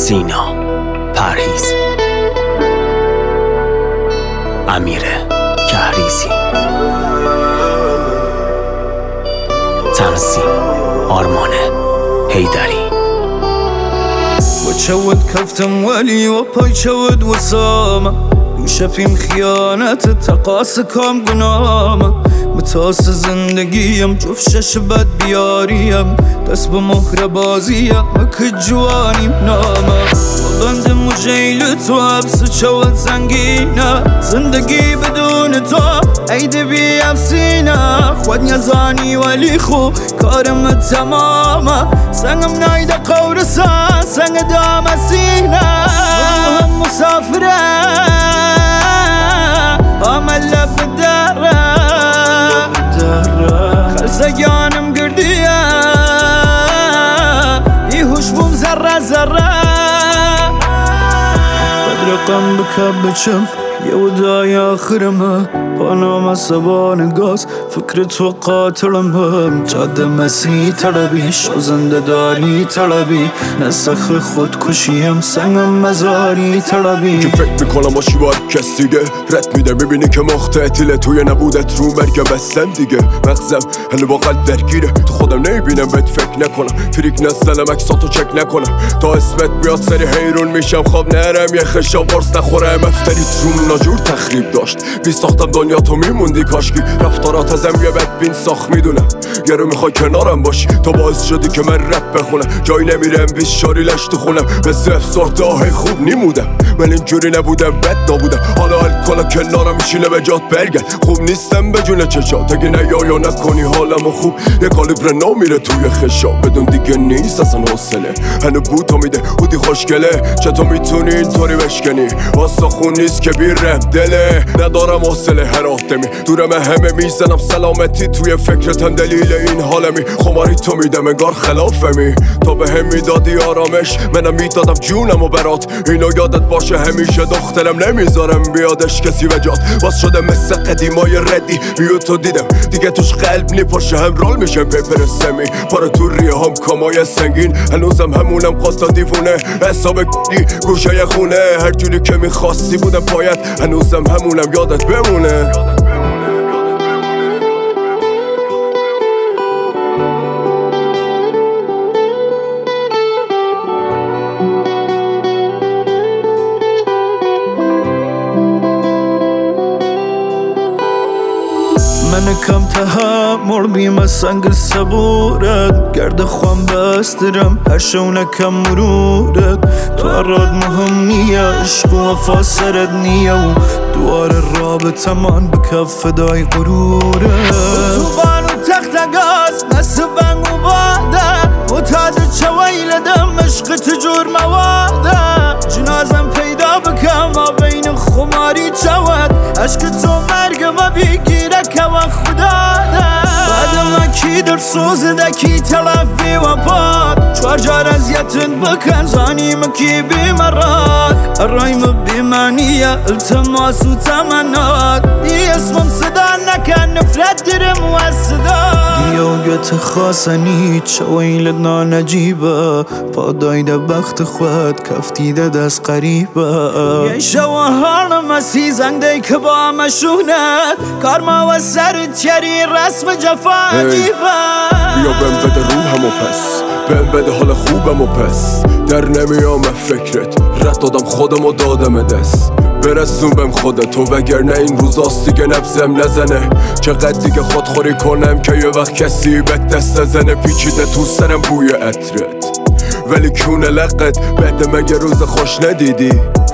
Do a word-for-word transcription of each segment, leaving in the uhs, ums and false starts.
سینا پرهیز، امیر کهریزی، تنظیم آرمان حیدری. با چود کفتم ولی و پای چود وسامه، دوشه فیم خیانت تقاس کام گنامه. متاس زندگیم جفت شش بد بیاریم، دست به مهر بازیم مک جوانیم نامه. بند مجیل تو حبس چود زنگینه، زندگی بدون تو عید بی افسینه. خود نزانی ولی خو کارم تمامه، سنگم نایده قورسان سنگ دام سینه. هم مسافره عمل لب داره، خلصگانم گردیه بیهوش بوم ذره ذره. بدرقم بکب بچم یه ودای آخرمه، پانام سبان گاز فکر تو قاتلمه. جاده مسیح طلبی شو زنده داری طلبی، نسخ خودکشیم سنگم مزاری طلبی. که فکر میکنم باشی با کس دیگه رد میده، میبینی که مختتیله توی نبودت رو مرگه بستم دیگه. مغزم هنو با قلب درگیره، تو خودم نمیبینم بهت فکر نکنم. فریک نزنم اکساتو چک نکنم، تا اسمت بیاد سری حیرون میشم. خواب نرم یه خشاب قرص نخورم، افتریت روم ناجور تخریب داشت. بی ساختم دنیا تو میموندی کاشکی، رفتارات ازم یه بدبین ساخت میدونم. یه رو میخوای کنارم باشی، تو باعث شدی که من رپ بخونم. جایی نمیرم بیش شاری لش تو خونم، مثل افسرده های خوب نیمودم. من اینجوری نبودم بد نبودم، حالا الکلا کنارم میشینه به جات برگرد. خوب نیستم به جون چشات، اگه نیا یا نکنی حالمو خوب. یه کالیبر نو میره توی خشاب، بدون دیگه نیست اصلا حوصله. هنو بوتا میده بودی خوشگله، چطور میتونی اینطوری بشکنی؟ واسه خون نیست که بیرم دله، ندارم حوصله هر آدمی. دورم همه میزنم سلامتی، توی فکرتم دلیل این حالمی. خماری تو میدم انگار خلافمی، تا به هم میدادی آرامش منم میدادم جونم و برات. اینو یادت باشه همیشه دخترم، نمیذارم بیادش کسی وجات. باز شده مثل قدیمای ردی، بیو تو دیدم دیگه توش قلب نیپاشه. هم رول میشم پیپر سمی پاره تو ریه هم کامای سنگین. هنوزم همونم قطا دیوونه، حساب دی گوشه خونه. هر جوری که میخواستی بودم پایت، هنوزم همونم یادت بمونه. من کم تحمل بیم سنگ صبورت، گرد خوام بسترم هر شونه کم مرورت. تو اراد مهم نیه، عشق و وفا سرت نیه، و دوار رابطه من به کف فدای غرورت. تو بانو تخت گاز نسل بنگ و باده، متعد چویلدم عشق تجور مواده. جنازم پیدا بکم ما بین خماری چود، عشق تو مرگ ما بگیره که و خدا ده. بعد ما کی در سوزده کی تلفی و پاد، چوار جار ازیتن بکن زانیم کی بیمراد. الرایم بیمانیه التماس و تمنات، دی اسمم صدا نکن نفرت درم و صدا. دیوگت خاصنی چویلدنا نجیبه، پادایده بخت خود کفتیده دست قریبه. یه شو حالم اسی زنگده که با مشونت، کارما و سر تیری رسم جفا عجیبه. بیا بهم بده روحمو پس، بهم بده حال خوبمو پس. در نمیام فکرت، رد دادم خودمو دادم دست. برسون بهم خودتو وگرنه این روزاست دیگه نبزم نزنه. چقدر دیگه خودخوری کنم که یه وقت کسی به دست نزنه. پیچیده تو سرم بوی عطرت، ولی کونه لقت بعد مگه روز خوش ندیدی؟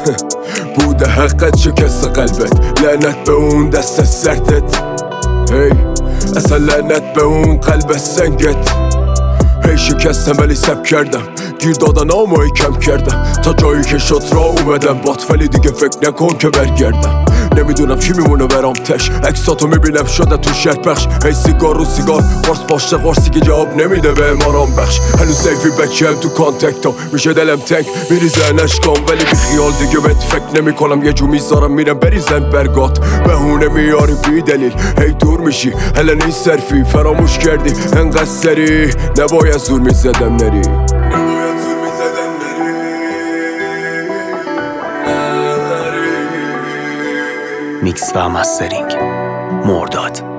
بوده حقت شکست قلبت، لعنت به اون دست سرتت. هی اصلا لعنت به اون قلب سنگت. هی شکستم ولی سب کردم، گیر دادن آمایی کم کردم. تا جایی که شد را اومدم بات، ولی دیگه فکر نکن که برگردم. نمیدونم چی میمونه برام تش، عکساتو میبینم شده تو شهر پخش. هی سیگار رو سیگار قرص پاشته قرصی که جواب نمیده به آرام بخش. هنوز سیفی بچم تو کانتکتا، میشه دلم تنگ میریزن اشکام. ولی بی خیال دیگه بهت فکر نمی کنم، یه جو میذارم میرم بریزن برگات. بهونه میاری بی دلیل، هی دور میشی هلا نیست صرفی. فراموش کردی انقدر سری، نباید زور میزدم نری. میکس و مسترینگ مرداد.